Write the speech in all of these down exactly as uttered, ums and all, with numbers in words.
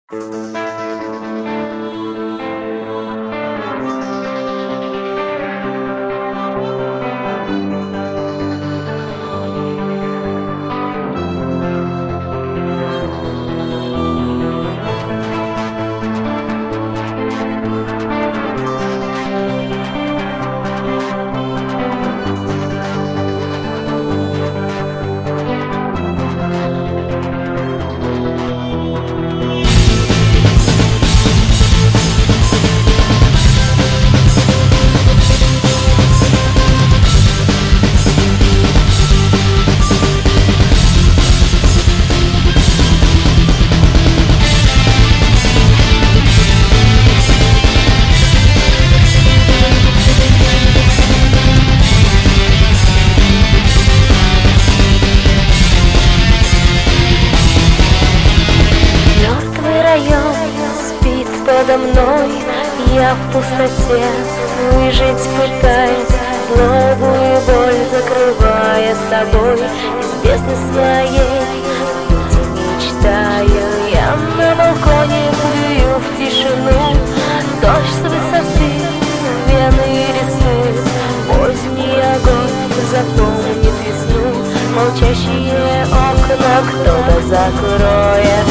Подо мной я в пустоте выжить пытаюсь, злобу и боль закрывая собой, из бездны своей уйти мечтаю. Я на балконе плюю в тишину, дождь с высоты вены рисует, поздний огонь запомнит весну, молчащие окна кто-то закроет.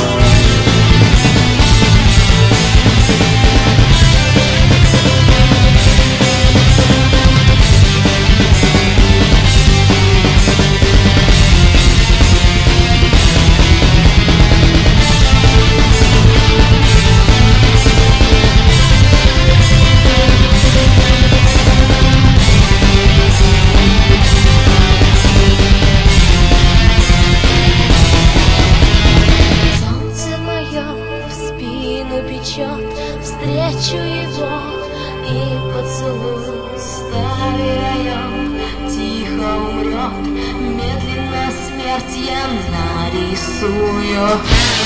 Встречу его и поцелую, старый район тихо умрет, медленно смерть я нарисую.